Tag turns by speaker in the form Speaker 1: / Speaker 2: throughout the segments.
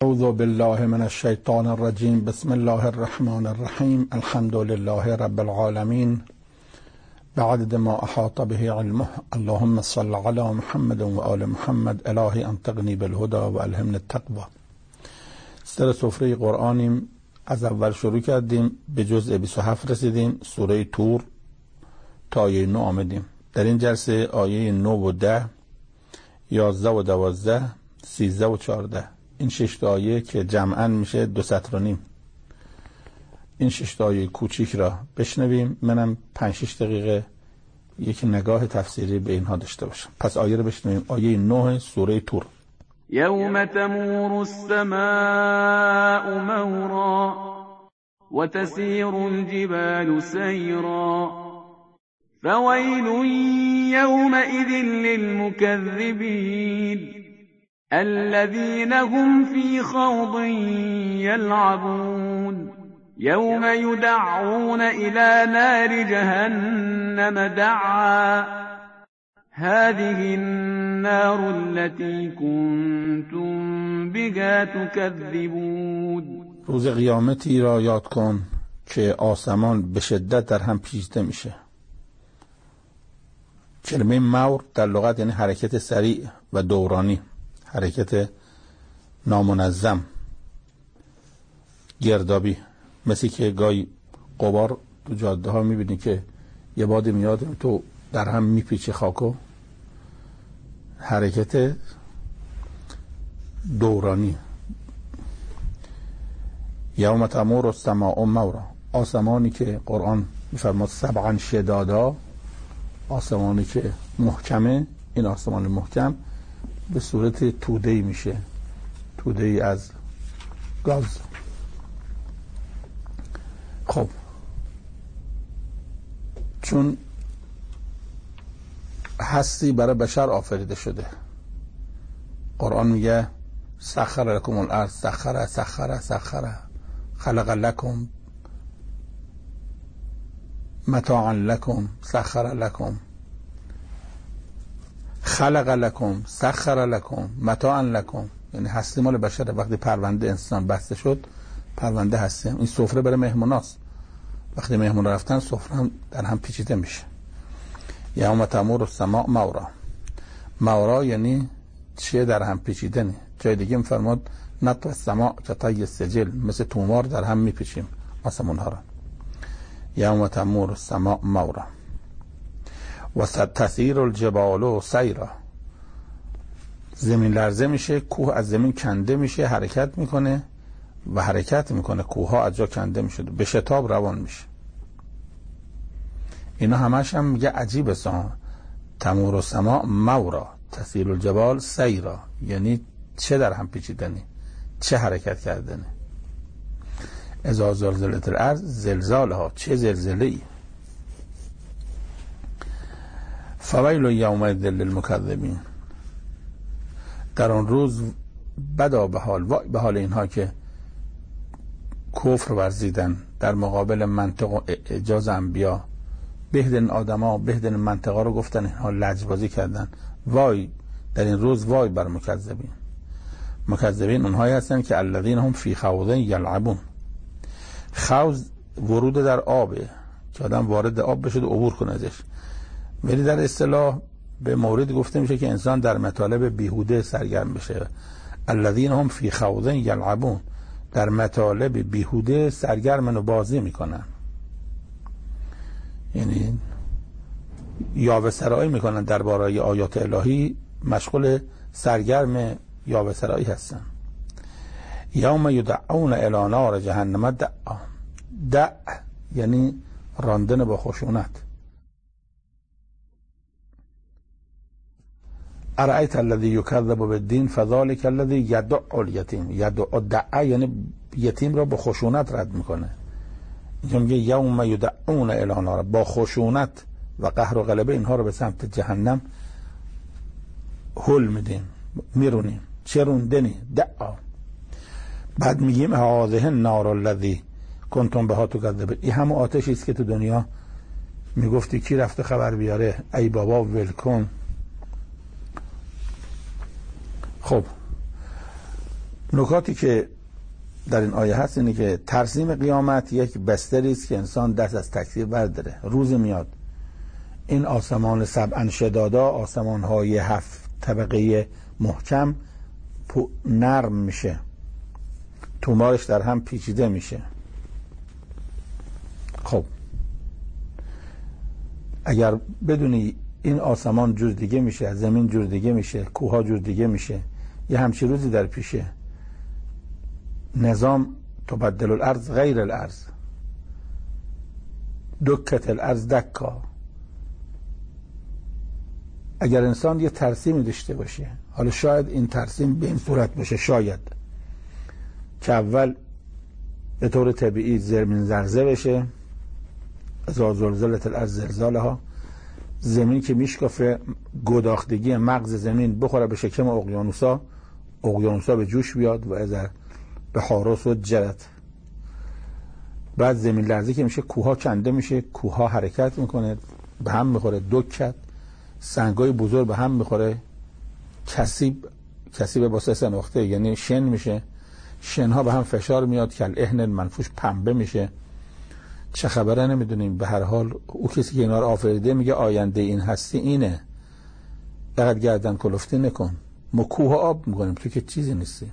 Speaker 1: اعوذ بالله من الشیطان الرجیم. بسم الله الرحمن الرحیم. الحمد لله رب العالمین بعدد ما احاط به علمه. اللهم صل علی محمد و آل محمد. الهی انطقنی بالهدى و الهمنی التقوى. سر سفره قرآنیم. از اول شروع کردیم، به جزء 27 رسیدیم، سوره طور تا آیه 9 آمدیم. در این جلسه آیه 9 و 10، 11 و 12، 13 و 14، این 6 آیه که جمعاً میشه 2 سطر و نیم. این 6 آیه کوچیک را بشنویم، منم 5-6 دقیقه یک نگاه تفسیری به اینها داشته باشم. پس آیه رو بشنویم. آیه 9 سوره طور.
Speaker 2: یوم تمور السماء مورا و تسیر الجبال سیرا فویل یومئذ للمکذبین الذين هم في خوض يلعبون يوم يدعون إلى نار جهنم دعا هذه النار التي كنتم بها تكذبون.
Speaker 1: روز قیامتی را یاد کن که آسمان به شدت در هم پیچیده میشه. کلمه مور در لغت یعنی حرکت سریع و دورانی، حرکت نامنظم، گردابی. مثل که گاهی غبار تو جاده ها میبینی که یه بادی میاد تو در هم میپیچه خاکو، حرکت دورانی. یوم تمور السماء مورا، آسمانی که قرآن میفرماد سبعا شدادا، آسمانی که محکمه، این آسمان محکم به صورت توده‌ای میشه، توده‌ای از گاز. خب چون هستی برای بشر آفریده شده، قرآن میگه سخر لکم الارض، سخر خلق لکم متاعا لکم، سخر لکم، خلق لکم، سخر لکم، متاعا لکم. یعنی هستی مال بشر. وقتی پرونده انسان بسته شد، پرونده هستی این سفره برای مهموناست. وقتی مهمون رفتن، سفره هم در هم پیچیده میشه. یوم تمور السماء مورا. مورا یعنی چیه؟ در هم پیچیدنی. جای دیگه میفرماد نطو السماء کطی السجل، مثل تومار در هم میپیچیم آسمون ها را. یوم تمور السماء مورا و تسیر الجبال سیرا. زمین لرزه میشه، کوه از زمین کنده میشه، حرکت میکنه و حرکت میکنه، کوه ها از جا کنده میشه، به شتاب روان میشه. اینا همش هم میگه عجیبه سان. تمور السماء مورا تسیر الجبال سیرا، یعنی چه در هم پیچیدنی، چه حرکت کردنی. اذا زلزلت الارض زلزالها، چه زلزله‌ای. فویل یومئذ للمکذبین، در آن روز بدا به حال، وای به حال اینها که کفر ورزیدن در مقابل منطق و اعجاز انبیا. بهدن آدما، بهدن منطقه رو گفتن، اینها لجبازی کردن. وای در این روز، وای بر مکذبین. مکذبین اونهایی هستن که الذین هم فی خوض یلعبون. خوض ورود در آبه که آدم وارد آب بشه و عبور کنه ازش. ولی در اصطلاح به مورد گفته میشه که انسان در مطالب بیهوده سرگرم بشه. الذین هم فی خوض یلعبون، در مطالب بیهوده سرگرمن و بازی میکنن. یعنی یاوه سرایی میکنن درباره آیات الهی، مشغول سرگرم یاوه سرایی هستن. یوم یدعون الی نار جهنم دعا. دع یعنی راندن با خشونت. ارأیت الذی یکذب بالدین فذلک الذی یدع الیتیم. یدع دع یعنی یتیم را با خشونت رد میکنه. اینجا میگه یوم یدعون الی نار، با خشونت و قهر و غلبه اینها رو به سمت جهنم هل میدیم، میرونیم. چه روندنی؟ دعا. بعد میگیم هذه النار الذی کنتم بها تکذبون. این همون آتشی است که تو دنیا میگفتی کی رفته خبر بیاره، ای بابا ول کن. خب نکاتی که در این آیه هست اینه که ترسیم قیامت یک بستری است که انسان دست از تکذیب برداره. روز میاد این آسمان سبعا شدادا، آسمان های 7 طبقه محکم نرم میشه، تومارش در هم پیچیده میشه. خب اگر بدونی این آسمان جور دیگه میشه، زمین جور دیگه میشه، کوها جور دیگه میشه، یه همچین روزی در پیشه، نظام تبدل الارض غیر الارض، دکت الارض دکا. اگر انسان یه ترسیمی داشته باشه، حالا شاید این ترسیم به این صورت باشه، شاید که اول به طور طبیعی زمین زرزه بشه، اذا زلزلت الارض زلزالها، زمین که میشکافه، گداختگی مغز زمین بخوره به شکم اقیانوسا، اقیانوسا به جوش بیاد و اذا به حارس و جرت. بعد زمین لرزه که میشه، کوها کنده میشه، کوها حرکت میکنه، به هم میخوره، دکت، سنگای بزرگ به هم میخوره، کثیب با 3 نقطه یعنی شن میشه، شنها به هم فشار میاد که الاهن منفوش پنبه میشه. چه خبره نمیدونیم، به هر حال او کسی که اینا رو آفریده میگه آینده این هستی اینه، فقط گردن کلفتی نکن، ما کوه آب میکنیم، تو که چیزی نیستی.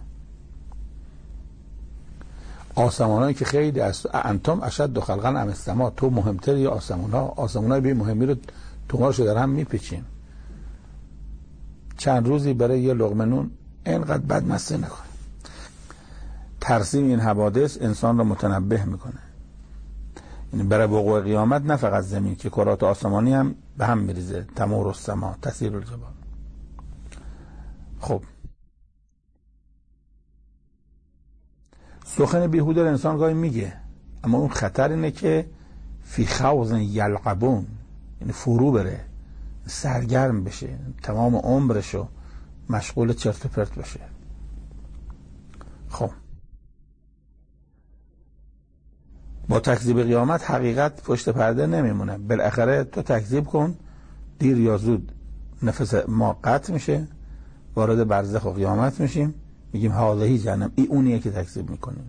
Speaker 1: آسمانایی که خیلی انتم اشد خلقا ام السما، تو مهمتر یا آسمانای بی مهمی رو تومارشو در هم میپیچیم. چند روزی برای یه لقمه نون اینقدر بد مسته نکن. ترسیم این حوادث انسان رو متنبه میکنه، یعنی برای وقوع قیامت نه فقط زمین که کرات آسمانی هم به هم میریزه، تمور السما تسیر الجبال. خب سخن بیهوده انسان گاهی میگه، اما اون خطر اینه که فی خوض یلعبون، یعنی فرو بره، سرگرم بشه، تمام عمرشو مشغول چرت و پرت بشه. خب با تکذیب قیامت حقیقت پشت پرده نمیمونه، بالاخره تو تکذیب کن، دیر یا زود نفس ما قطع میشه، وارد برزخ و قیامت میشیم، میگیم هذه جهنم، این اونیه که تکذیب میکنیم.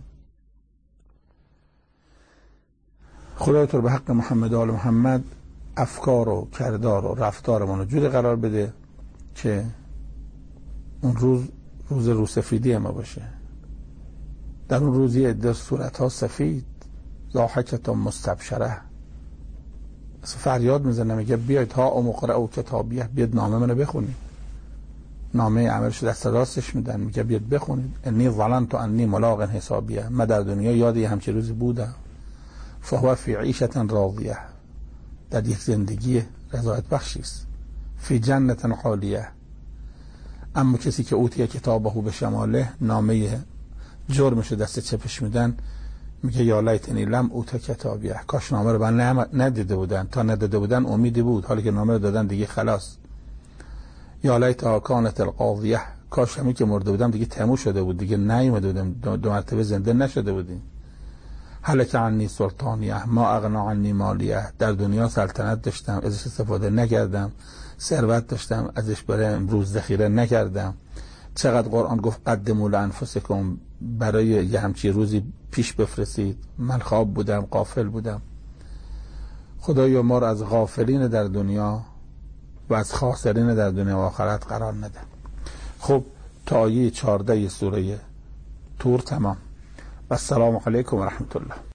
Speaker 1: خدای تو به حق محمد و آل محمد افکار و کردار و رفتارمون رو جوری قرار بده که اون روز روسفیدی ما باشه. در اون روز یه عده صورتها سفید، ضاحکة مستبشره، فریاد میزنه، میگه بیاید ها مقرأ کتابیه، بیاید نامه منو بخونید. نامه عملش دست راستش میدن، میگه بیاید بخونید. انی ظننت انی ملاق حسابیه، من در دنیا یاد یه همچین روزی بودم. فهو فی عیشة راضیه، در یک زندگی رضایت بخشی است. فی جنة عالیه، اما کسی که اوتی کتابه به شماله، نامه جرمش دست چپش میدن، میگه یا لیتنی لم اوت کتابیه، کاش نامه رو من ندیده بودن، تا ندیده بودن امیدی بود، حالی که نامه رو دادن دیگه خلاص. یا لیتها کانت القاضیه، کاش همین که مرده بودم دیگه تموم شده بود، دیگه نیومده بودم، 2 مرتبه زنده نشده بودیم. هلک عنی سلطانیه ما اغنا عنی مالیه، در دنیا سلطنت داشتم ازش استفاده نکردم، ثروت داشتم ازش برای امروز ذخیره نکردم. چقدر قرآن گفت قدموا لانفسکم، برای یه همچین روزی پیش بفرستید. من خواب بودم، غافل بودم. خدایا ما رو از غافلین در دنیا و از خاسرین در دنیا و آخرت قرار نده. خب تا آیه 14 سوره طور تمام. و السلام علیکم و رحمت الله.